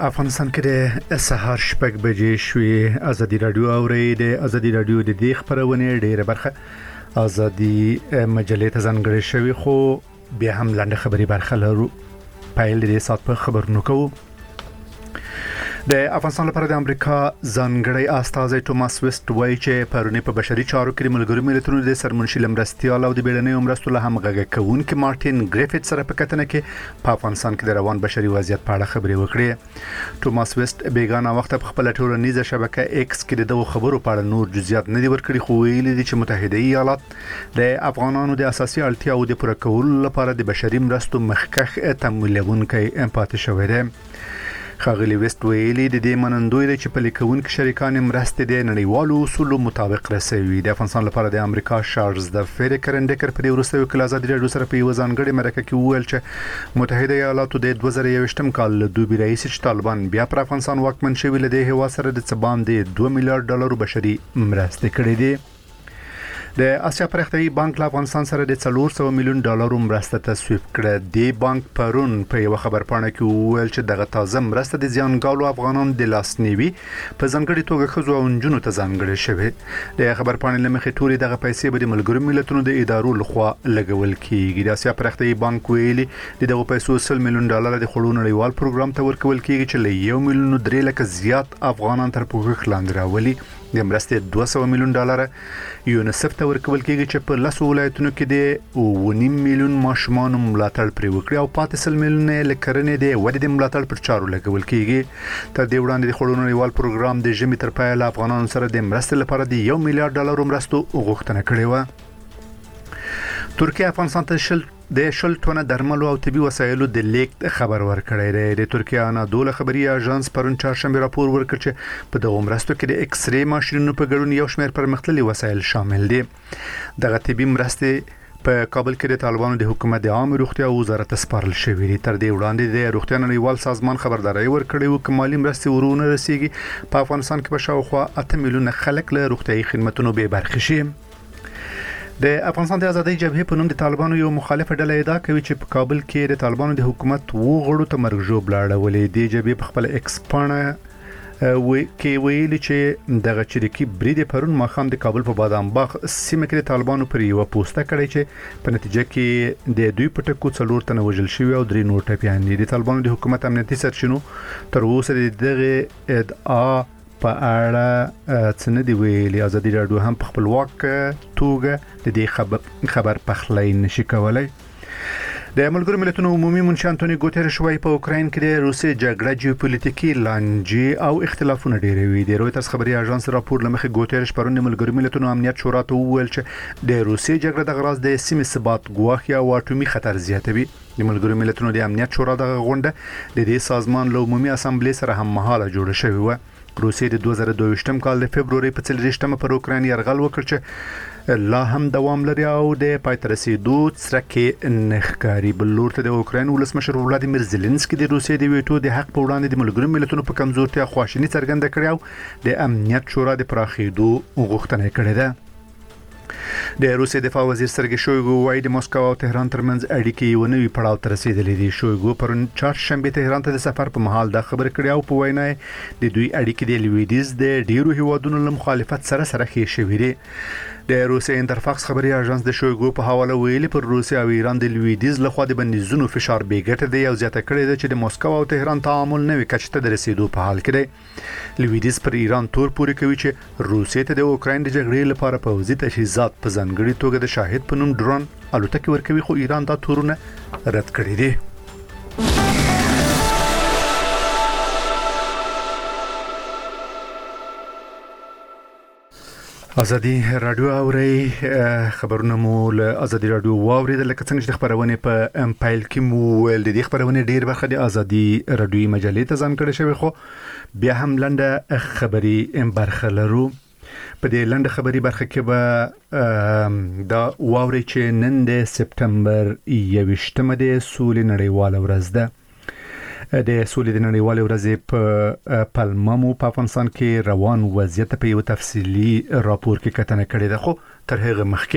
افغانستان کې د سهار شپږ بجې شوې. ازادي رادیو اوري د ازادي رادیو د دې خبرونه ډیره برخه ازادي مجلې ته ځانګړې شوی، خو بیا هم لاندې خبري برخه لرو. پایل دې سات په خبرونو کوو. د افغانستان لپاره د امریکا ځانګړی استازی توماس ویسټ وایي چې پرونی په بشري چارو کې د ملګرو ملتونو د سرمنشي لمرستيال او د بیړنۍ مرستو له همغږي کوونکي مارټین ګریفټ سره په کتنه کې په افغانستان کې د روان بشري وضعیت په اړه خبرې وکړې. توماس ویسټ بیگانه وخت په خپل ټولنیزه شبکه ایکس کې د خبرو په اړه نور جزئیات نه دي ورکړي، خو ویلي دي چې متحده ایالات د افغانانو د اساسي اړتیاو د پوره کولو لپاره د بشري مرستو مخکخ تمویلونکي پاتې شوی دی. خاغلی ویسټ ویلي د دې منندوی چې په لیکونکو شریکان مرستې د نړیوالو اصولو مطابق رسوي. د افغانستان لپاره د امریکا شارلز د فریکرندکر په ورسته وکیل ازادي رادیو سره په یو ځانګړي مرکه کې وویل چې متحده ایالاتو د 2021 کال له دوبي رئیس طالبان بیا پر افغانستان واکمن شوی لدی هوا سره د څبام د 2 میلیارډ ډالر بشري مرستې کړې دي. د اسیا پرختي بانک له افغانستان سره د 400 میلیون ډالر مرسته تصویب کړه. د بانک پرون په یو خبرپاڼه کې وویل چې دغه تازه مرسته د زیانګالو افغانانو د لاسنیوي په ځانګړي توګه خزو او انجونو ته ځانګړي شوی. د خبرپاڼې لمخې ټولې دغه پیسې به د ملګرو ملتونو د ادارو لخوا لګول کیږي. د اسیا پرختي بانک ویلي دغه پیسو 100 میلیون ډالر د خړو نړیوال پروګرام ته ورکول کیږي چې له 1 میلیون 3 لک زیات افغانان تر پوښښ لاندې راولي. د مرستې 200 میلیون ډالر یونیسف ته ورکول کیږي چې په 10 ولایتونو کې د 1.5 میلیون ماشومان ملاتړ پرې وکړي او 500 میلیون لکرنې د ودې د ملاتړ پر چارو لګول کیږي. تر دې وړاندې د خړو نړیوال پروګرام د ژمي تر پایه له افغانانو سره د مرستې لپاره د 1 میلیارډ ډالر مرستو غوښتنه کړې و. ترکیه افغانستان ته د شل ټونه درملو او طبي وسایلو د لیک خبر ورکړی دی. د ترکیه انادول خبري اژانس پرون چهارشنبه راپور ورکړ چې په دغه مرستو کې د ایکس ری ماشینونو په ګډون یو شمېر پرمختللي وسایل شامل دي. دغه طبي مرستې په کابل کې د طالبانو د حکومت د عامه روغتیا وزارت سپارل شوې دي. تر دې وړاندې د روغتیا نړیوال سازمان خبرداري ورکړې و چې مالی مرستې ورونه رسیږي په افغانستان کې په شاوخوا 8 میلیونه خلک له روغتيایي خدماتو به برخه شي. د افغانستان د آزادۍ جبهې په نوم د طالبانو یو مخالفه ډله ادعا کوي چې په کابل کې د طالبانو د حکومت وغړو ته مرګ ژوبل اړولې. د جبهې په خپل ایکس پاڼه ویلي چې دغه چریکي برید پرون ماخام د کابل په بادام باغ سیمه کې د طالبانو پر یو پوسټه کړی چې په نتیجه کې د دوی په ټکو 4 تنه وژل شوی او 3 نور ټپیان دي. د طالبانو د حکومت امنیتي سرچینو تر اوسه دغه ادعا په اړه څنګه دی ویلي. ازادي رادیو هم په خپلواک توګه د دې خبر پخلی نشي کولای. د ملګرو ملتونو عمومي منشي انټونی ګوتریش وايي په اوکراین کې د روسي جګړه جیوپولیټیکي لانجې او اختلافونه ډېروي. د رويټرز خبري اژانس راپور لمخې ګوتریش پرون د ملګرو ملتونو امنیت شورا ته وویل چې د روسي جګړه د غراض د سیمې ثبات ګواښي او اټومي خطر زیاتوي. د ملګرو ملتونو د امنیت شورا د غونډه د دې سازمان له عمومي اسامبلې سره هم مهاله جوړه شوې و. روسیې د 2022 کال د فبرवरी په 30 پر اوکراین یرغل وکړ چې لا هم دوام لري او د پایته رسیدو څرکه نخکاری. بل لور ته د اوکراین ولسمشر ولادیمیر زيلنسکي د روسیې د ویټو د حق په وړاندې د ملګرو ملتونو په کمزورتیا خواشینی څرګنده کړې او د امنیت شورا د پراخېدو غوښتنه کړې ده. د روسیې دفاع وزیر سرګی شویګو وايي د مسکو او تهران ترمنځ اړیکې یو نوې پړاو ته رسیدلې دي. شویګو پرون چهارشنبه تهران ته د سفر په مهال دا خبر کړی او په وینا د دوی اړیکې د لویدیز د ډیرو هیوادونو له مخالفت سره ښې شوې دي. د روسي انټرفاکس خبري اژانس د شویګو په حواله ویلي پر روسیا او ایران د لویدیز لخوا د بندیزونو فشار بیګټ دی او زیاته کړی دی چې د مسکو او تهران تعامل نوې کچته د رسیدو په حال کې دی. لویدیز پر ایران تور پوري کوي چې روسیې ته د اوکراین د جګړې لپاره پوځي تجهیزات په ځانګړي توګه د شاهد په نوم ډرون الوتکې ورکوي، خو ایران دا تورونه رد کړی دي. ازادي رادیو اوري خبرونه مو له ازادي رادیو واوري د لکه څنګه چې خبرونه په امپایل کې مو ول د خبرونه ډیر برخه د ازادي رادیو مجلې ته ځان کړی شوی، خو بیا هم لنډه خبري برخه لرو. په دې لنډه خبري برخه کې به دا واوري چې نن د سپتمبر 21مه د سولې نړیواله ورځ ده. د سولې د نړیوالې ورځې په پلممو په افغانستان کې روان وضعیت په یو تفصیلی راپور کې کتنه کړې ده. خو تر هغه مخکې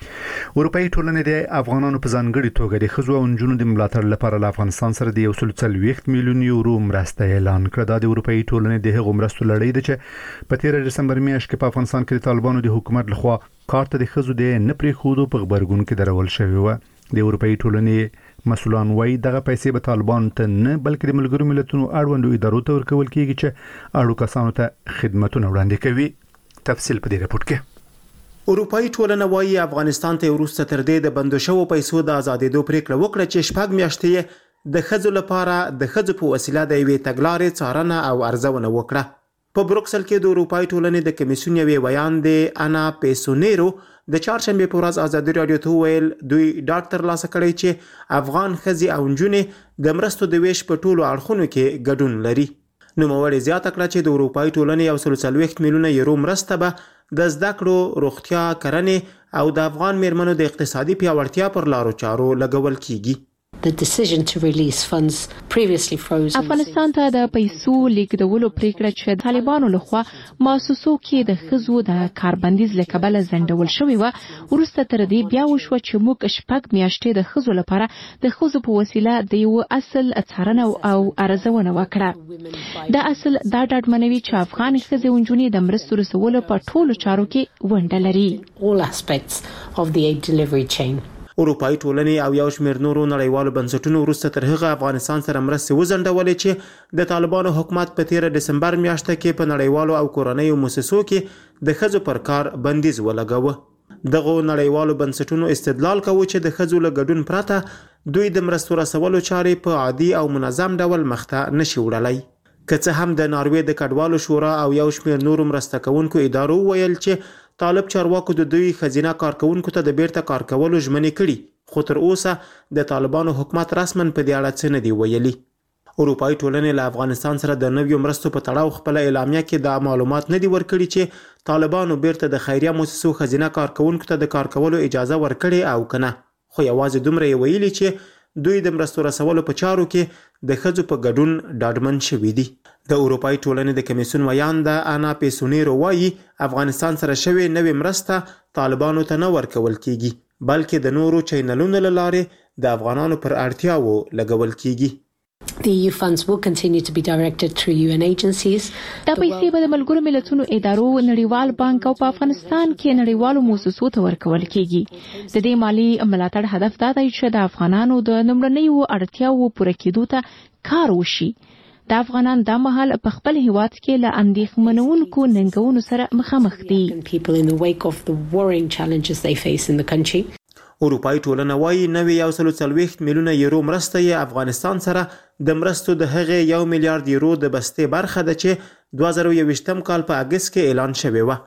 اروپאי ټولنې د افغانانو په ځانګړي توګه د ښځو او نجونو د ملاتړ لپاره له افغانستان سره د 140 میلیون یورو مرسته اعلان کړه. دا د اروپאי ټولنې د هغو مرستو لړۍ ده چې په 13 دسمبر میاشت کې په افغانستان کې د طالبانو د حکومت لخوا کار ته د ښځو د نه پریښودو په خبرګون کې درول شوی و. د اروپאי ټولنې مسؤلان وايي دغه پیسې به طالبان ته نه بلکې د ملګرو ملتونو اړوندو ادارو ته ورکول کیږي چې اړو کسانو ته خدماتونه وړاندې کوي. تفصیل په دې رپورت کې. اروپאי ټولنه وايي افغانستان ته وروسته تر دې د بندو شوو پیسو د آزادېدو پریکړه وکړه چې شپږ میاشتې د ښځو لپاره د ښځو په وسیله د یوې تګلارې څارنه او ارزونه وکړه. په بروکسل کې د اروپאי ټولنې د کمیسیون یوې ویان د انا پیسونیرو د چهارشنبه په ورځ ازادي رادیو ته ویل دوی ډاکټر لاسه کړی چې افغان ښځې او نجونې د مرستو د ویش په ټولو اړخونو کې ګډون لري. نوموړي زیاته کړه چې د اروپאי ټولنې 140 میلیونه یورو مرسته به د زده کړو، روغتیا، کرنې او د افغان میرمنو د اقتصادي پیاوړتیا پر لارو چارو لګول کیږي. The decision to release funds previously frozen. افغانستان ته د پیسو لیږدولو پریکړه چې طالبانو لخوا مؤسسو کې د ښځو د کاربندیز لکبل زندول شوی و ورسته تر دې بیا وشو چې موږ شپږ میاشتې د ښځو لپاره د ښځو په وسیله د یو اصل څارنه او ارزونه وکړه. د اصل دا ډاډمنوي چې افغان ښځې او نجونې د مرستو رسولو په ټولو چارو کې ونډه لري. All aspects of the aid delivery chain. اروپאי ټولنې او یو شمېر نورو نړیوالو بنسټونو وروسته تر هغه افغانستان سره مرستې وځنډولې چې د طالبانو حکومت په 13 دسمبر میاشت کې په نړیوالو او کورنیو مؤسسو کې د ښځو پر کار بندیز ولګاوه. دغه نړیوالو بنسټونو استدلال کوي چې د ښځو له ګډون پرته دوی د مرستو رسولو چارې په عادي او منظم ډول مخته نشي وړلای. که څه هم د ناروې د کډوالو شورا او یو شمېر نورو مرسته کوونکو ادارو ویل چې طالب چارواکو د دوی خزینه کارکونکو ته د بیرته کار کولو ژمنې کړي، خو تر اوسه د طالبانو حکومت رسمن په دې اړه څه نه دی ویلي. اروپאי ټولنې له افغانستان سره د نویو مرستو په تړاو خپل اعلامیه کې دا معلومات نه دی ورکړي چې طالبانو بیرته د خیریه مؤسسو خزینه کارکونکو ته د کار کولو اجازه ورکړي او کنه، خو یوازې دومره یې ویلي چې دوی د مرستو رسولو په چارو کې د ښځو په ګډون ډاډمن شوي دي. د اروپאי ټولنې د کمیسیون ویان د انا پیسونیرو وايي افغانستان سره شوی نوې مرسته طالبانو ته نه ورکول کیږي بلکې د نورو چینلونو له لارې د افغانانو پر اړتیاو لګول کیږي. The EU funds will continue to be directed through UN agencies. دا پیسې به د ملګرو ملتونو ادارو، نړیوال بانک او په افغانستان کې نړیوالو مؤسسو ته ورکول کیږي. د دې مالی ملاتړ هدف دا دی چې د افغانانو د لومړنیو اړتیاوو پوره کېدو ته کار وشي. د افغانان د مهال په خپل هیواد کې له اندېښمنونکو ننګونو سره مخامخ دي. People in the wake of the worrying challenges they face in the country. اروپאי ټولنه وايي نوې 140 میلیونه یورو مرسته یې افغانستان سره د مرستو د هغې 1 میلیارډ یورو د بستې برخه ده چې 2021 کال په اگست کې اعلان شوی و.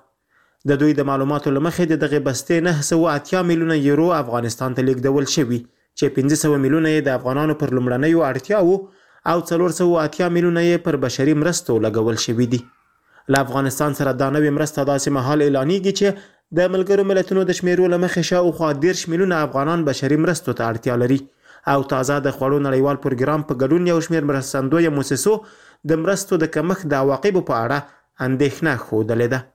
د دوی د معلوماتو لمخې د دغه بستې 980 میلیونه یورو افغانستان ته لیږدول شوي چې 500 میلیونه یې د افغانانو پر لومړنیو اړتیاوو او 480 میلیونه یې پر بشري مرستو لګول شوي دي. له افغانستان سره دا نوې مرسته داسې مهال اعلانېږي چې د ملګرو ملتونو د شمیرو له مخې شاوخوا 10 میلیونه افغانان بشري مرستو ته اړتیا لري او تازه د خوړو نړیوال پروګرام په ګډون یو شمېر مرستندویه مؤسسو د مرستو د کمښت د عواقبو په اړه اندېښنه ښودلې ده.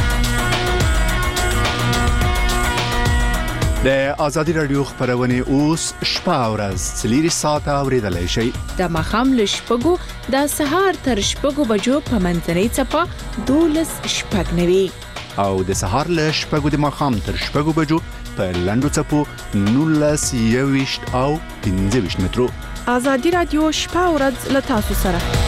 د ازادي رادیو خبرونه اوس شپه او ورځ 4 ساعته اوریدلای شئ. د مخام له شپږو د سهار تر شپږو بجو په منځنۍ څپه 12 شپږ نوي او د سهار له شپږو د مخام تر شپږو بجو په لنډو څپو 19 21 او 15 مترو. ازادي رادیو شپه او ورځ له تاسو سره.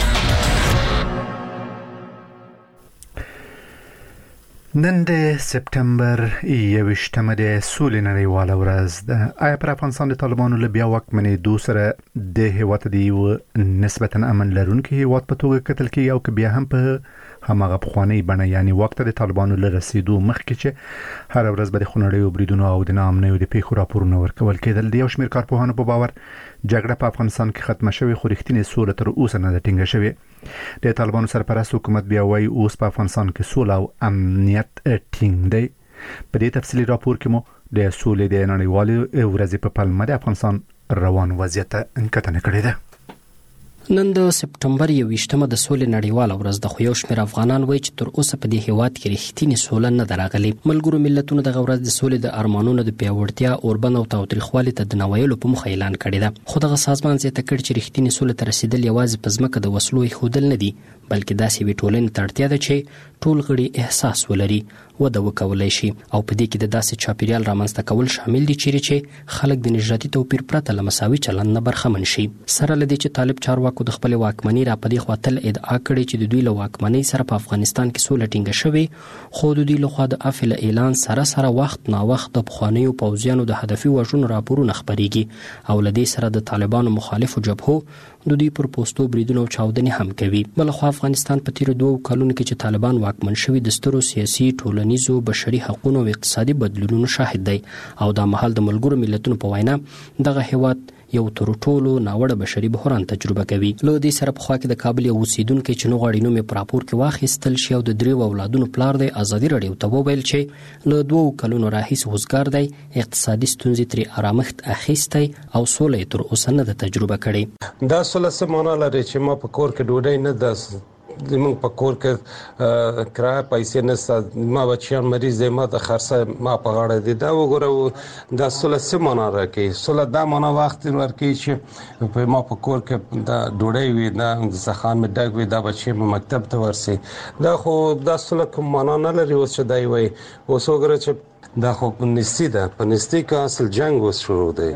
نن د سپتمبر 21مه د سولې نړیواله ورځ ده. آیا پر افغانستان د طالبانو له بیا واکمنېدو سره د هیواد د یو نسبتا امن لرونکي هیواد په توګه کتل کېږي او که بیا هم په هماغه پخوانۍ بڼه یعنی وخت د طالبانو له رسیدو مخکې چې هر ورځ به د خونړیو بریدونو او د ناامنیو د پیښو راپورونه ورکول کېدل. د یو شمېر کارپوهانو په باور جګړه په افغانستان کې ختمه شوې خو رښتینې سوله تر اوسه نه ده ټینګه شوې. د طالبانو سرپرست حکومت بیا وایي اوس په افغانستان کې سوله او امنیت ټینګ دی. په دې تفصیلي راپور کې مو د سولې د نړیوالې ورځې په پلمه د افغانستان روان وضعیت انکتنه کړې ده. نن د سپټمبر 21مه د سولې نړیواله ورځ د خو یو شمېر افغانان وایي چې تر اوسه په دې هیواد کې رښتینې سوله نه ده راغلې. ملګرو ملتونو دغه ورځ د سولې د ارمانونو د پیاوړتیا، اوربند او تاوتریخوالي ته د نه ویلو په موخه اعلان کړی ده. خو دغه سازمان زیاته کړې چې رښتینې سولې ته رسیدل یوازې په ځمکه د وسلو ایښودل نه دي، بلکې داسې یوې ټولنې ته اړتیا ده چې ټول غړي احساس ولري، وده وکولای شي، او په دې کې د داسې چاپیریال رامنځته کول شامل دي چې خلک د نژادي توپیر پرته له مساوي چلند نه برخمن شي. سره له دې چې طالب چارواکو د خپل واکمنۍ را پدې خوا تل ادعا کړې چې د دوی له واکمنۍ سره په افغانستان کې سوله ټینګه شوې، خو د دوی لخوا د افل اعلان سره وخت نا وخت د پخوانیو پوځیانو د هدفي وژنو راپورونه خپرېږي او له دې سره د طالبانو مخالفو جبهو د دوی پر پوسټو بریدونه او چاودنې هم کوي. بلخوا افغانستان په تیرو 2 کلونو کې چې طالبان واکمن شوي د سترو سیاسي، ټولنیزو، بشري حقوقو او اقتصادي بدلونونو شاهد دی او دا مهال د ملګرو ملتونو په وینا دغه هیواد یو تر ټولو ناوړه بشري بحران تجربه کوي. له دې سره په خوا کې د کابل یو اوسیدونکو چې نو غواړي نوم په راپور کې واخیستل شي او د 3 اولادونو پلار دی ازادي رادیو ته وویل چې له 2 کلونو راهیسې وزګار دی، اقتصادي ستونزې تر آرامښت اخیستی او سولې تر اوسه نه تجربه کړي. دا سوله سمونه لري چې ما په کور کې ډوډۍ نه ده، زمونږ په کور کې کرایه پیسې نشته، ما بچیان مریض دي، ما د خرڅه ما په غاړه دي. دا وګوره دا سوله سمونه راکې، سوله دا معنی وخت ورکې چې په ما په کور کې دا ډوډۍ وي، دا ځخان مې ډک وي، دا بچي مکتب ته ورسي. دا خو دا سوله کوم معنی نه لري. اوس چې دی وایي اوس وګوره چې دا خو په نستی ده، په نستی کې اصل جنگ اوس شروع دی.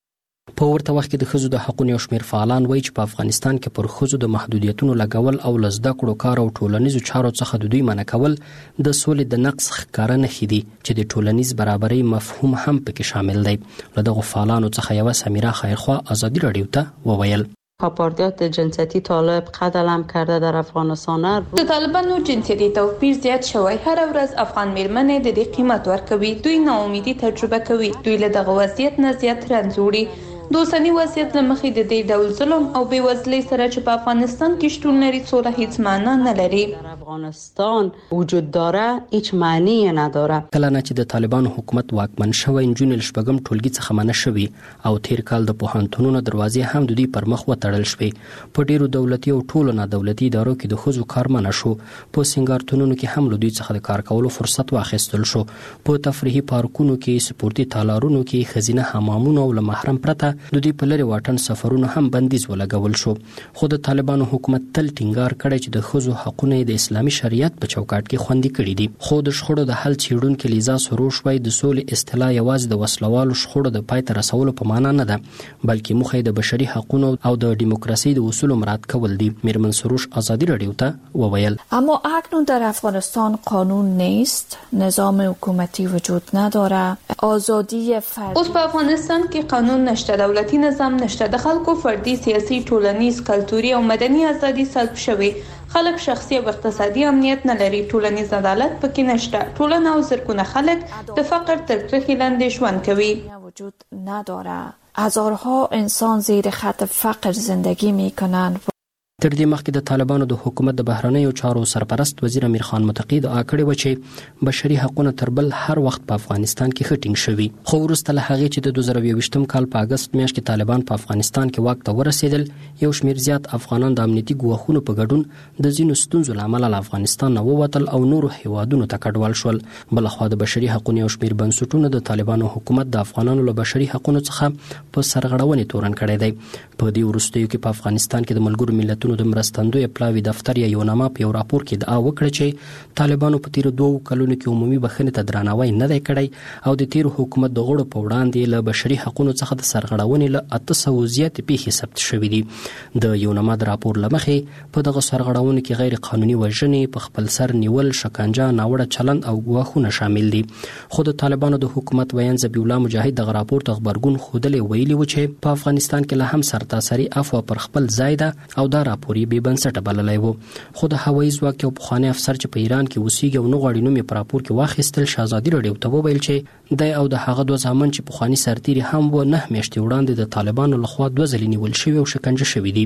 په ورته وخت کې د ښځو د حقوقو یو شمېر فعالان وایي چې په افغانستان کې پر ښځو د محدودیتونو لګول او له زده کړو، کار او ټولنیزو چارو څخه د دوی منع کول د سولې د نقص ښکاره نښې دي چې د ټولنیز برابرۍ مفهوم هم پکې شامل دی. له دغو فعالانو څخه یوه سمیرا خیرخوا ازادي رادیو ته وویل: پاپاردیات جنسیتی طالب قتل کرده در افغانستان. د طالبانو جنسیتی توپیر زیات شوی. هر ورځ افغان میرمنې د دې قیمت ورکوي. دوی ناامیدي تجربه کوي. دوی له دغه وضعیت نه زیات رنځ وړي. د اوسني وضعیت له مخې د دې ډول ظلم او بېوزلۍ سره چې په افغانستان کې شتون لري سوله هیڅ معنا نه لري. افغانستان وجود داره هیڅ معنی نداره. کله نه چې د طالبانو حکومت واکمن شوی، نجونې له شپږم ټولګي څخه منع شوي او تیر کال د پوهنتونونو دروازې هم د دوی پر مخ وتړل شوې. په ډیرو دولتي او ټولو نادولتي ادارو کې د ښځو کار منع شو. په سنګارتونونو کې هم له دوی څخه د کار کولو فرصت واخیستل شو. په تفریحي پارکونو کې، سپورتي تالارونو کې، ښځینه حمامونو او له محرم پرته د دوی په لري واټن سفرونو هم بندیز ولګول شو. خو د طالبانو حکومت تل ټینګار کړی چې د ښځو حقونه د اسلامي شریعت په چوکاټ کې خوندي کړي دي. خو د شخړو د حل څیړونکو لیزا سروش وايي د سولې اصطلاح یوازې د وسلوالو شخړو د پای ته رسولو په معنا نه ده، بلکې موخه د بشري حقوقو او د دیموکراسي د اصولو مراعات کول دي. میرمن سروش ازادي رادیو ته وویل: اما اکنون در افغانستان قانون نیست، نظام حکومتی وجود نداره، آزادی فردی. اوس په افغانستان کې قانون نشته، دولتي نظام نشته، د خلکو فردي، سیاسي، ټولنیز، کلتوري او مدني ازادي سلب شوي. خلک شخصي او اقتصادي امنیت نه لري. ټولنیز عدالت پکې نشته. ټولنه او زرګونه خلک د فقر تر کرښې لاندې ژوند کوي. وجود نداره. هزارها انسان زیر خط فقر زندگی میکنند. تر دې مخکې د طالبانو د حکومت د بهرنیو چارو سرپرست وزیر امیر خان متقی ادعا کړې و چې بشري حقوقونه تر بل هر وخت په افغانستان کې ښه ټینګ شوي. خو وروسته له هغې چې د 2022 کال په اگست میاشت کې طالبان په افغانستان کې واک ته ورسېدل، یو شمېر زیات افغانان د امنیتي ګواښونو په ګډون د ځینو ستونزو له امله له افغانستان نه ووتل او نورو هیوادونو ته کډوال شول. بلخوا د بشري حقوقو یو شمېر بنسټونو د طالبانو حکومت د افغانانو له بشري حقوقو څخه په سرغړونې تورن کړی دی. په دې وروستیو کې په افغانستان کې د ملګرو ملتونو د مرستندوی پلاوی دفتر یا یوناما په یو راپور کې ادعا وکړه چې طالبانو په تیرو 2 کلونو کې عمومي بخښنې ته درناوی نه دی کړی او د تیر حکومت د غړو په وړاندې له بشري حقوقو څخه د سرغړونې له 800 زیات پیښې ثبت شوې دي. د یوناما د راپور لمخې په دغه سرغړونو کې غیر قانوني وژنې، په خپل سر نیول، شکنجه، ناوړه چلند او ګواښونه شامل دي. خو د طالبانو د حکومت ویان ذبیح الله مجاهد دغه راپور ته خبرګون ښودلی ویلي و چې په افغانستان کې له هم سرتاسري عفو پر خپل ځای ده او دا راپور یې بې بنسټه بللی و. خو د هوایي ځواک یو پخوانی افسر چې په ایران کې اوسېږي او نه غواړي نوم یې په راپور کې واخیستل، ازادي رادیو ته وویل چې دی او د هغه 2 زامن چې پخواني سرتیري هم و 9 میاشتې وړاندې د طالبانو لخوا 2 ځلې نیول شوي او شکنجه شوي دي.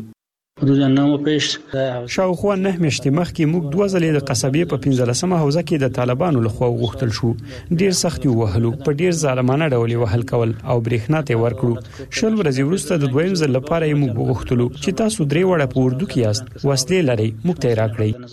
شاوخوا 9 میاشتې مخکې موږ 2 ځلې د قصبې په 15مه حوزه کې د طالبانو لخوا غوښتل شو ډیر سخت وهلو په ډیر ظالمانه ډول وهل کول او برېښنا ته ورکړو شل ورځې وروسته د دویم ځل لپاره یې موږ غوښتلو چې تاسو 3 وړه په اردو کې یاست وسلې لري موږ ته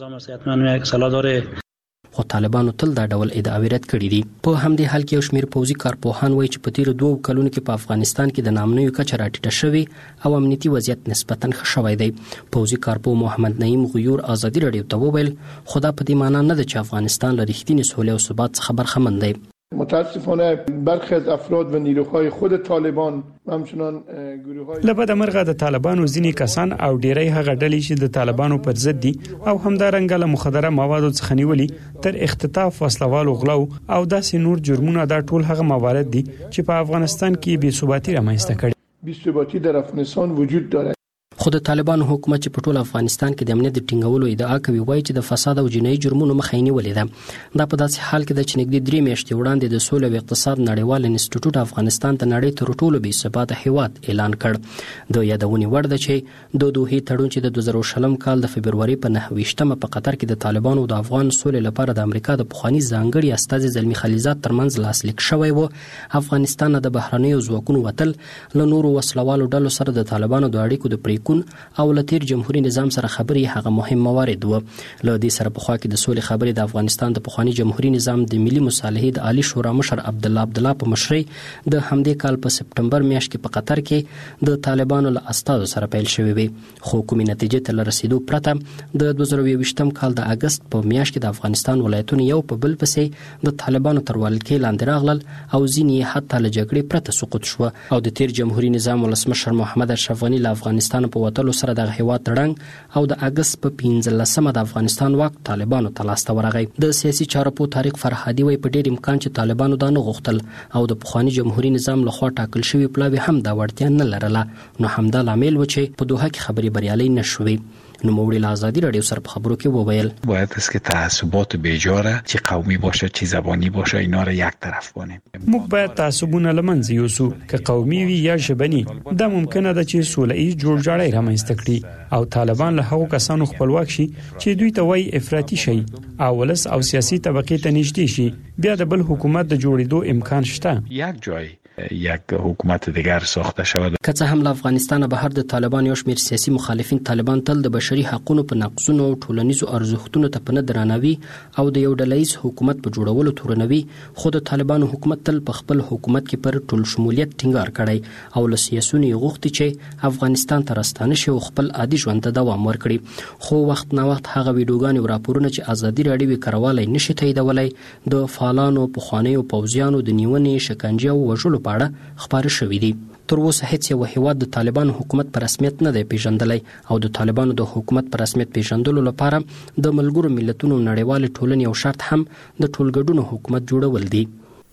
راکړئ خو طالبانو تل دا ډول ادعاوې رد کړې دي په همدې حال کې یو شمېر پوځي کارپوهان وایي چې په تیر 2 کلونو کې په افغانستان کې د نامنوي کچه راټیټه شوې او امنیتي وضعیت نسبتاً ښه شوی دی پوځي کارپوه محمد نعیم غیور ازادي رادیو ته وویل خو دا په دې معنی نه ده چې افغانستان له رښتینې سولې او ثبات څخه برخمن دی متاسفانه برخی از افراد و نیروهای خود طالبان همچنان گروه‌های لبد مرغه د طالبانو ځینی کسان او ډیری هغه ډلې چې د طالبانو پر ضد دي او همدارنګه له مخدره موادو څخه نیولي تر اختطاف وسلوال او غلو او داسې نور جرمونه دا ټول هغه موارد دي چې په افغانستان کې بې ثباتی رامنځته کړي بې ثباتی در افغانستان وجود دارد خو د طالبانو حکومت چې په ټول افغانستان کې د امنیت د ټینګولو ادعا کوي وایي چې د فساد او جنایي جرمونو مخه نیولې ده دا په داسې حال کې د چې نږدې 3 میاشتې وړاندې د سولې او اقتصاد نړیوال انسټیټیوټ افغانستان ته نړۍ تر ټولو بې ثباته هیواد اعلان کړ د یادونې وړ ده چې د دوه تړون چې د 2020 کال د فبرवरी په 9 په قطر کې د طالبانو د افغان سولې لپاره د امریکا د پخوانی ځانګړي استازي زلمی خلیزات ترمنځ لاسلیک شوی و افغانستان د بهرنیو ځواکونو وتل له نورو وسلوالو ډلو سره د طالبانو د اړیکو د پریکون او لتیر جمهوریت نظام سره خبرې هغه مهم موارد و له دې سره په خوا کې د سولې خبرې د افغانستان د پخوانی جمهوریت نظام د ملي مصالحې د عالی شورا مشر عبد الله په مشرۍ د همدې کال په سپټمبر میاشت کې په قطر کې د طالبانو له استازو سره پیل شوی وي خو کومې نتیجې ته رسیدو پرته د 2020 کال د اگست په میاشت کې د افغانستان ولایتونو یو په بل پسې د طالبانو تر ولکې لاندې راغلل او ځینې حتی له جګړې پرته سقوط شو او د تیر جمهوریت نظام ولسمشر محمد اشرف غنی له افغانستان په وتلو سره د هیواد تړنګ او د اگست په 15مه د افغانستان واک طالبانو ته لاسته ورغی د سیاسي چارو په طارق فرهادي وایي په ډېر امکان چې طالبانو دا نه غوښتل او د پخوانی جمهوریت نظام لخوا ټاکل شوی پلاوی هم دا وړتیا نه لرله نو همدا لامل و چې په دوحه کې خبري بریالي نشوي نو موږ له آزادی رادیو سره په خبرو کې وویل باید است که تعصبات بیجاره چه قومی باشه چه زبانی باشه اینا رو یک طرف کنیم موږ باید تعصبونه لمنځه یوسو که قومي وي یا ژبني دا ممکنه ده چې سوله‌ایز جوړجاړی رامنځته کړي او طالبان له هغو کسانو خپلواک شي چې دوی ته وایي افراطي شي او ولس او سیاسي طبقې ته نږدې شي بیا د بل حکومت د جوړېدو امکان شته یک جای یک حکومت دیگر ساخته شود که څه هم له افغانستان بهر د طالبان یو شمېر سیاسي مخالفین طالبان تل د بشري حقوقو په نقضونو او ټولنیزو ارزښتونو ته په نه درناوي او د یو ډلهییز حکومت په جوړولو تورنوي خو د طالبانو حکومت تل په خپل حکومت کې پر ټول شمولیت ټینګار کړی او له سیاسيونو غوښتي چې افغانستان ته راستانه شي او خپل عادي ژوند ته دوام ورکړي خو وخت نا وخت هغه ویډیوګانې او راپورونه چې ازادي راډیو کاروالای نشي تاییدولای د فعالانو پخوانیو پوځیانو د نیونې شکنجه او وژلو په اړه خبرې شوې دي تر اوسه هیڅ یو هیواد د طالبانو حکومت پر رسمیت نه دی پیژندلی او د طالبانو د حکومت پر رسمیت پیژندلو لپاره د ملګرو ملتونو نړیوال ټولنې یو شرط هم د ټولګډونو حکومت جوړول دي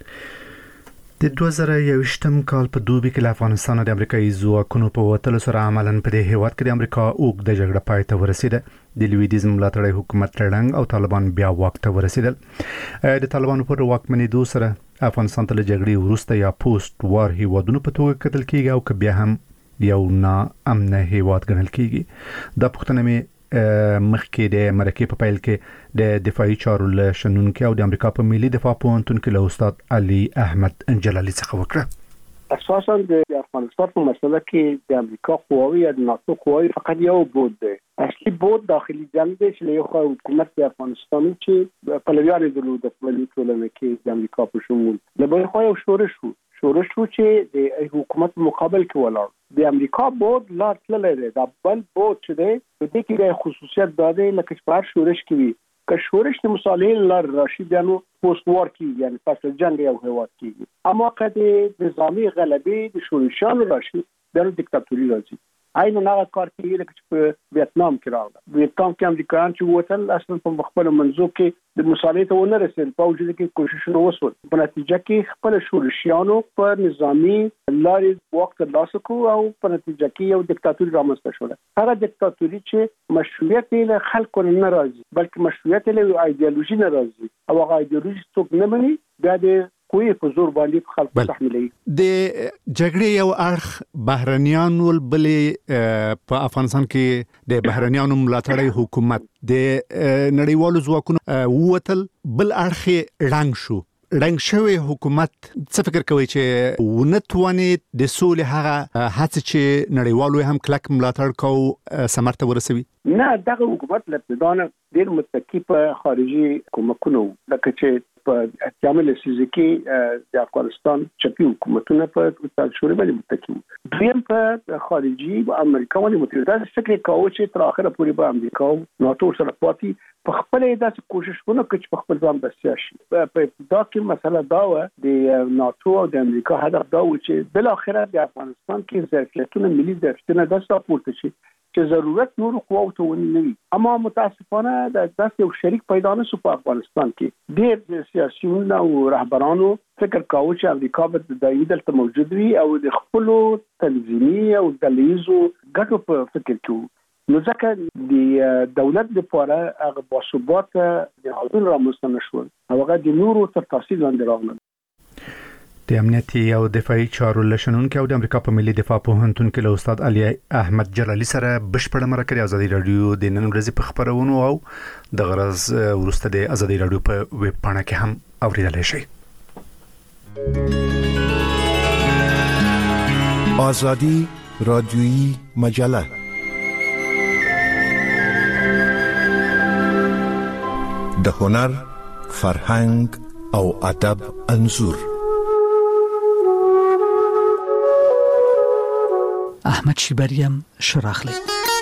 د 2021 کال په دوبي کې له افغانستان د امریکایي ځواکونو په وتلو سره عملاً په دې هیواد کې د امریکا اوږده جګړه پای ته ورسېده د لویدیځ ملاتړی حکومت تړنګ او طالبان بیا واک ته ورسېدل د طالبانو پر واکمنېدو سره افغانستان ته له جګړې وروسته یا پوسټ وار هیوادونو په توګه کتل کېږي او که بیا هم یو نا امنه هیواد ګڼل کېږي دا پوښتنه مې مخکې د مرکې په پیل کې د دفاعي چارو له شنونکو او د امریکا په ملي دفاع پوهنتون کې له استاد علي احمد جلالي څخه وکړه اساساً د افغانستان په مسله کې د امریکا قواوی یا د ناتو قواوی فقط یو بود دی اصلي بود داخلي جنگ دی چې یو حکومت د افغانستان چې پلویان درلود د پولیسو ټولنه کې د امریکا په شمول د بل خو یو شورش وو چې د حکومت مقابل کې ولاړ د امریکا بود لا تللی دی دا بل بود چې دی په دې کې د خصوصیت داده لکه چې په شورش کې وي که شورش د مصالحې لار راشي بیا نو پوسټ وار کې یعنی پس جنگ یو هیواد کېږي اما که د نظامي غلبې د شورشانو راشي بیا نو دیکتاتوري راځي عین هغه کار کېږي لکه چې په ویتنام کې راغله ویتنام کې امریکایان چې ووتل اصلا په خپل منځو کې د مصالحې ته ونه رسېدل په وجود کې کوششونه وشول په نتیجه کې خپل شورشیانو په نظامي لارې واک ترلاسه کړو او په نتیجه کې یو دیکتاتوري رامنځته شوه هغه دیکتاتوري چې مشروعیت یې له خلکو نه راځي بلکې مشروعیت یې له ایدئولوژي نه راځي او هغه ایدئولوژي څوک نه مني بیا د کوی په زور باندې خلکو تحملوي. د جګړې یو اړخ بهرنیانو بلې په افغانستان کې د بهرنیانو ملاتړی حکومت د نړیوالو ځواکونو ووتل، بل اړخ رنګ شو. رنګ شوی حکومت څه فکر کوي چې ونتواني د سولې هغه هڅه چې نړیوالو هم کلک ملاتړ کوي ثمرته ورسوي؟ نه، دغه حکومت له ابتدانه ډیر متکی په خارجي کومکونو، لکه چې په احتمال سيزي کې د افغانستان چپی حکومتونه په شوري باندې متکی وو. دویم په خارجي امریکا باندې متحده فکر کاوه چې تر اخره پورې به امریکا او ناتو سره پاتې په خپل داسې کوششونه کوي چې په خپل ځان بسیا شي. په ابتدا کې مسله دا و د ناتو او د امریکا هدف دا و چې بل اخره د افغانستان کې ظرفیتونه ملي ظرفیتونه د سپورت شي چې ضرورت نور قواوت ونی. اما متاسفانه د داسې یو شریک پیدا نه شو په افغانستان کې. ډېر سیاسيون او رهبرانو فکر کاوه چې امریکا به دایمي دلته موجود وي او د خپل تنظیمي او دلیزو ګټو په فکر کې. نو ځکه د دولت لپاره هغه باثبات د حضور رامنځته نشول او هغه د نورو تر تاثیر لاندې راغلل. د امنیتي او دفاعي چارو لشنونکو او د امریکا په ملي دفاع پوهنتون کې له استاد علي احمد جلالي سره بشپړه مرکه ازادي رادیو د نن ورځې په خبرونو او د غرض ورسته د ازادي رادیو په ویب پاڼه کې هم اوریدلای شئ. ازادي رادیویی مجله د هنر، فرهنګ او ادب انځور. احمد شیبریم شراخلی.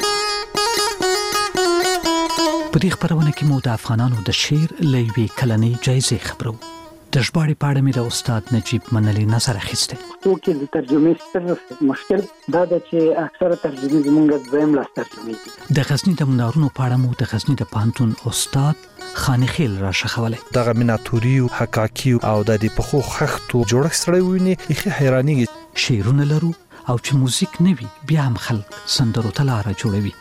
په دې خبرونه کې مو د افغانانو د شعر لوي کلنۍ جایزې خبرو. د ژباړې په اړه مې د استاد نجیب منلی نظر اخیسته. توکي د ترجمې ستر مشکل دا ده چې اکثره ترجمې زمونږ دویم لاس ترجمې دي. د غزنی د منارونو په اړه مو د غزنی د پانتون استاد خانخیل را شخولای. دغه میناتوري او حقاقي او د دې پخو خښتو جوړښت سره ویني هي حیراني. شعرونه لرو او چې موزیک نه وي بیا هم خلک سندرو ته لار جوړوي.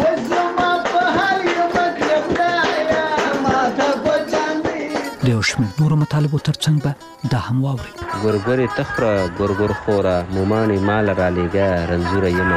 د یو شمېر نورو مطالبو ترڅنګ به دا هم واوري. ګورګورې تخره ګورګور خوره مومانې مال را لېږه رنځوره یمه.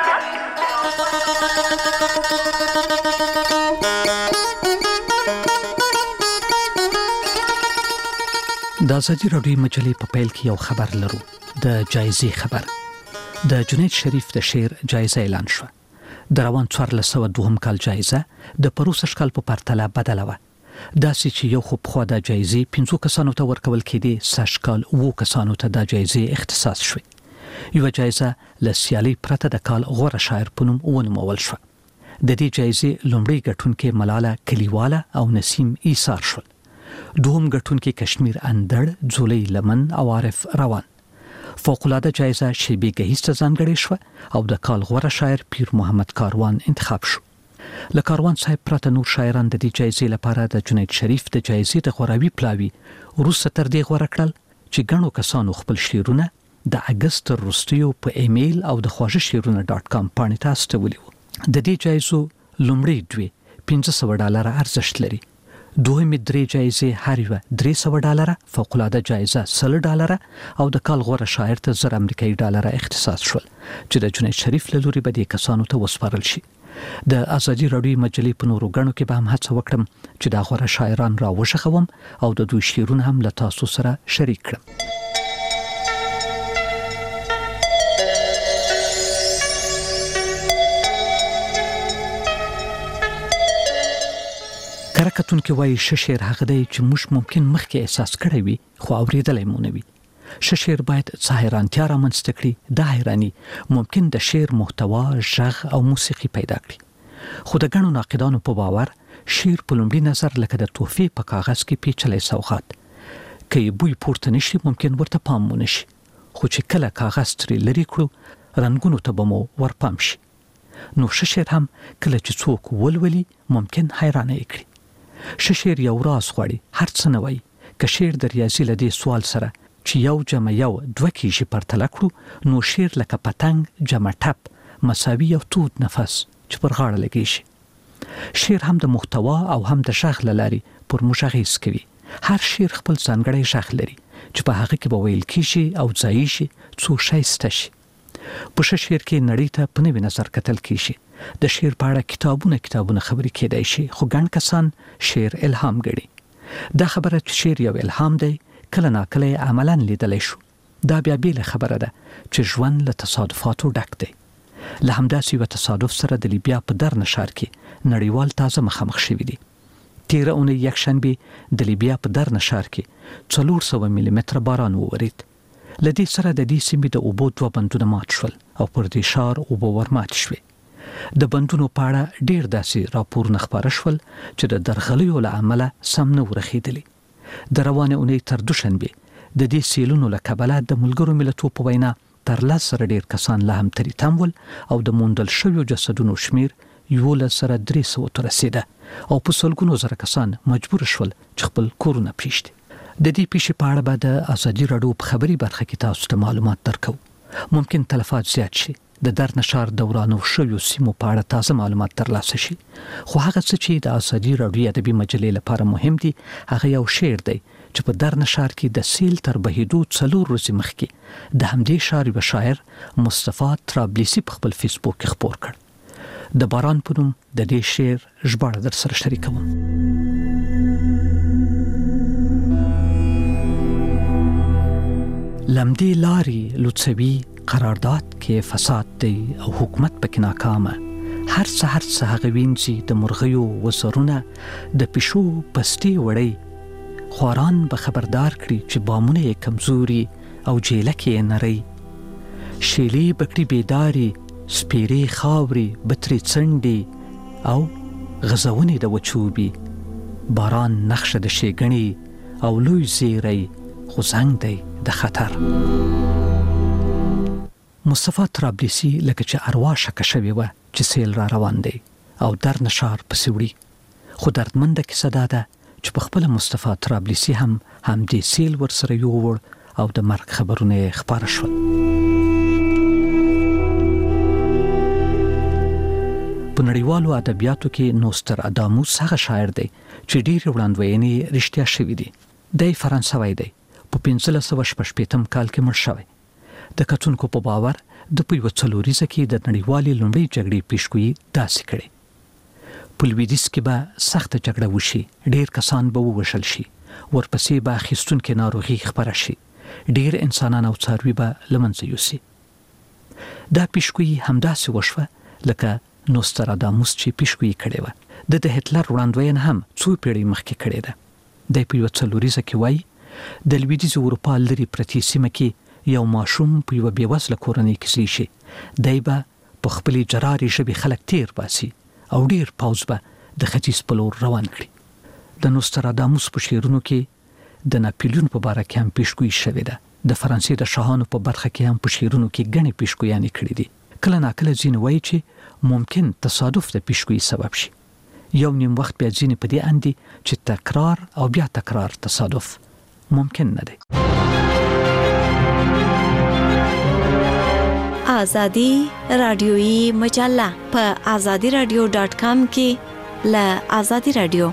د ازادي راډیو مجلې په پیل کې یو خبر لرو، د جایزې خبر. د جنید شریف د شعر جایزه اعلان شوه. د روان 1402 کال جایزه د پروسږ کال په پرتله بدله وه. داسې چې یو خو پخوا د جایزې 5 کسانو ته ورکول کېدې، سږ کال 7 کسانو ته د جایزې اختصاص شوه. یو جایزه له سیالي پرته د کال غوره شاعر په نوم ونومول شوه. د دې جایزې لومړی ګټونکي ملاله کلیواله او نسیم ایثار شول. دوهم ګټونکي کشمیر اندړ، زولۍ لمن او عارف روان. فوق العاده جایزه شیبې گهیز ته ځانګړې شوه او د کال غوره شاعر پیر محمد کاروان انتخاب شو. له کاروان صاحب پرته نور شاعران د دې جایزې لپاره د جنید شریف د جایزې د غوراوي پلاوي وروسته تر دې غوره کړل چې ګڼو کسانو خپل شعرونه د اګست وروستیو په ایمیل او د خواږهشعرونه.com باندې استولي وو. د دې جایزو لومړی دوی $500 ارزښت لري. دویمې درې جایزې هر یوه $300، فوق العاده جایزه $100 او د کال غوره شاعر ته $1000 اختصاص شول چې د جنید شریف له لوري به دې کسانو ته وسپارل شي. د ازادي راډیو مجلې په نورو غړو کې به هم هڅه وکړم چې دا غوره شاعران را وښخوم او د دوی شعرونه هم له تاسو سره شریک کړم. کرکتون کې وایي شعر هغه دی چې موږ ممکن مخکې احساس کړی وي خو اورېدلی مو نه وي. شعر باید څه حیرانتیا رامنځته کړي. دا حیراني ممکن د شعر محتوا، ژغ او موسیقي پیدا کړي. خو د ګڼو ناقدانو په باور شعر په لومړي نظر لکه د تحفې په کاغذ کې پیچلی سوغات. که یې بوی پورته نشي ممکن ورته پام مو نشي، خو چې کله کاغذ ترې لرې کړو رنګونو ته به مو ورپام شي. نو شعر هم کله چې څوک ولولي ممکن حیرانه یې کړي. شعر یو راز غواړي، هر څه نه وایي. که شعر د ریاضي له دې سوال سره چې 1+1 کېږي پرتله کړو نو شعر لکه پتنګ جمع ټپ مساوي یو تود نفس چې پر غاړه لګیږي. شعر هم د محتوا او هم د ژغ له لارې پر موږ اغېز کوي. هر شعر خپل ځانګړی ژغ لري چې په هغه کې به ویل کیږي او ځای شي څو شایسته شي. په شعر کې نړۍ ته په نوې نظر کتل کیږي. د شعر په اړه کتابونه خبرې کېدای شي، خو ګڼ کسان شعر الهام ګڼي. دا خبره چې شعر یو الهام دی کله ناکله عملاً لیدلی شو. دا بیا بیل خبره ده چې ژوند له تصادفاتو ډک دی. له همداسې یو تصادف سره د لیبیا په درنه ښار کې نړیوال تازه مخامخ شوي دي. تیره اونۍ یکشنبه د لیبیا په درنه ښار کې 400 ملي متره باران وورید. له دې سره د دې سیمې د اوبو 2 بندونه مات شول او پر دې ښار اوبه ورمات شوې. د بندونو په اړه ډېر داسې راپورونه خپاره شول چې د درغلیو له امله سم نه ورخېدلي. د روانې اونۍ تر دوشنبه د دې سیلونو له کبله د ملګرو ملتونو په وینا تر 10 سره ډېر کسان لا هم تری تمول او د موندل شویو جسدونو شمیر 11,300 ته رسیده او په سلګونو زره کسان مجبور شول چې خپل کورونه پریږدي. د دې پیښې په اړه به د ازادي راډیو په خبري برخه کې تاسو ته معلومات درکو. ممکن تلفات زیات شي، د درنه ښار دورانو شویو سیمو په اړه تازه معلومات ترلاسه شي، خو هغه څه چې د ازادي راډیو ادبي مجلې لپاره مهم دي هغه یو شعر دی چې په درنه ښار کې د سیل تر بهیدو 4 ورځې مخکې د همدې ښار یو شاعر مصطفی طرابلسی په خپل فیسبوک کې خپور کړ. د باران په نوم د دې شعر ژباړه در سره شریکوم. لمدی لاری لوڅوي قرارداد کې فساد دی او حکومت پکې ناکامه. هر څه هغه وینځي د مرغیو وسرونه د پښو پستی وړي. خواران به خبردار کړي چې بامونه یې کمزوري او جیله کې نری. شیلی بکړي بیداری سپیری خاوري بتري څنډي او غزونې د وچوبي. باران نقشه د شیګنی او لوی زیری خو زنګ دی د خطر. مصطفی طرابلسی لکه چې اروا شکه شوی و چې سیل را روان دی او درنه ښار پسې وړي. خو دردمنده کیسه دا ده چې په خپل مصطفی طرابلسی هم دې سیل ورسره یووړ او د مرګ خبرونه خبره شول. په نړیوالو ادبیاتو کې نوستراداموس هغه شاعر دی چې ډېر وړاندوینې رښتیا شوي دي. دی فرانسوی دی، په 1516 کال کې مړ شوی. د کتونکو په باور د په یو څلوریزه کې د نړیوالې لومړۍ جګړې پیشګویي داسې کړې. په لویدیځ کې به سخته جګړه وشي، ډېر کسان به ووژل شي، ورپسې به اخیستونکې ناروغي خپره شي، ډېر انسانان او څاروي به له منځه یوسي. دا پیشګویي همداسې وشوه لکه نوستراداموس چې پیشګویي کړې وه. د هټلر وړاندوینه هم څو پیړۍ مخکې کړې ده. دی په یو څلوریزه کې وایي د لویدیځ اروپا لري پرتې سیمه کې یو ماشوم په یو بېوزله کورنۍ کې زیږي شي. دی به په خپلې جرارې ژبې خلک تیر باسي او ډېر پوځ به د ختیځ په لور روان کړي. د نوستراداموس په شعرونو کې د ناپلیون په باره کې هم پیشګویي شوې ده. د فرانسې د شاهانو په برخه کې هم په شعرونو کې ګڼې پیشګویانې کړې دي. کله ناکله ځینې وایي چې ممکن تصادف د پیشګویي سبب شي. یو نیم وخت بیا ځینې په دې اندي چې تکرار او بیا تکرار تصادف ممکن نه دی. آزادی رادیویی مجله په azadiradio.com کې له آزادی رادیو.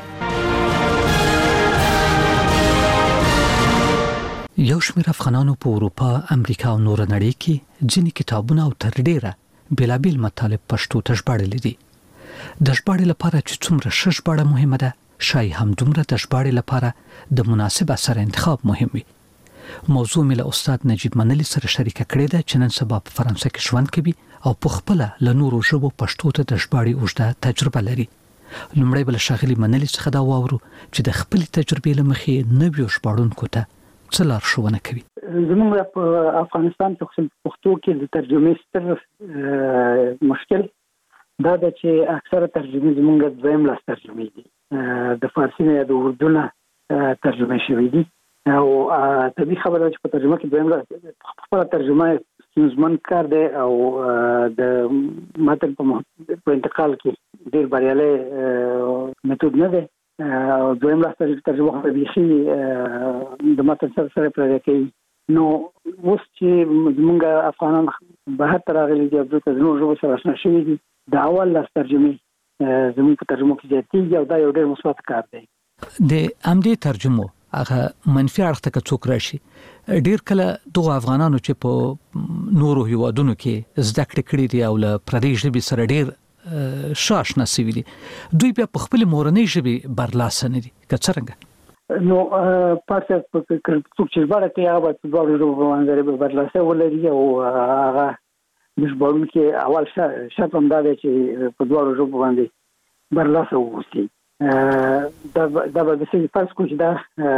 یو شمېر افغانانو په اروپا، امریکا او نور نړۍ کې ځینې کتابونه او تر ډیره بېلابېل مطالب پښتو ته ژباړلي دي. د ژباړې لپاره چې څومره ښه ژباړه مهمه ده، شاید همدومره د ژباړې لپاره د مناسب اثر انتخاب مهم وي. موضوع مې له استاد نجیب منلي سره شریکه کړې ده چې نن سبا په فرانسه کې ژوند کوي او په خپله له نورو ژبو پښتو ته د ژباړې اوږده تجربه لري. لومړی به له ښاغلي منلي څخه دا واورو چې د خپلې تجربې له مخې نویو ژباړونکو ته څه لارښوونه کوي. زموږ په افغانستان کې پښتو کې د ترجمې ستر مشکل دا ده چې اکثره ترجمې زموږ دویم لاس ترجمې دي، د فارسي نه یا د اردو نه ترجمې شوي دي او طبیعي خبره ده چې په ترجمه کې دویم لاس خپله ترجمه ستونزمن کار دی او د متن په انتقال کې ډېر بریالی میتود نه دی. دویم لاس ترجمه خو بیخي د متن سره پرده کوي. نو اوس چې زموږ افغانان بهر ته راغلي دي او دلته د نورو ژبو سره اشنا شوي دي، د اول لاس ترجمې زموږ په ترجمو کې زیاتېږي او دا یو ډېر مثبت کار دی. د همدې ترجمو هغه منفي اړخ ته څوک راشي ډیر کله دغه افغانانو چې په نورو هیوادونو کې زده کړې کړې دي او له پردي ژبې سره ډیر شاشنه سوي دي دوی بیا په خپل مورنۍ ژبې برلاسه نه دي که څنګه نو پاتې څوک چې ژباړه کوي هغه په دوه ژبو باندې برلاسه ولري او هغه د ژباړونکو کې اول شرط هم دا دی چې په دوه ژبو باندې برلاسه واوسي دا به د څه فرض کوي چې دا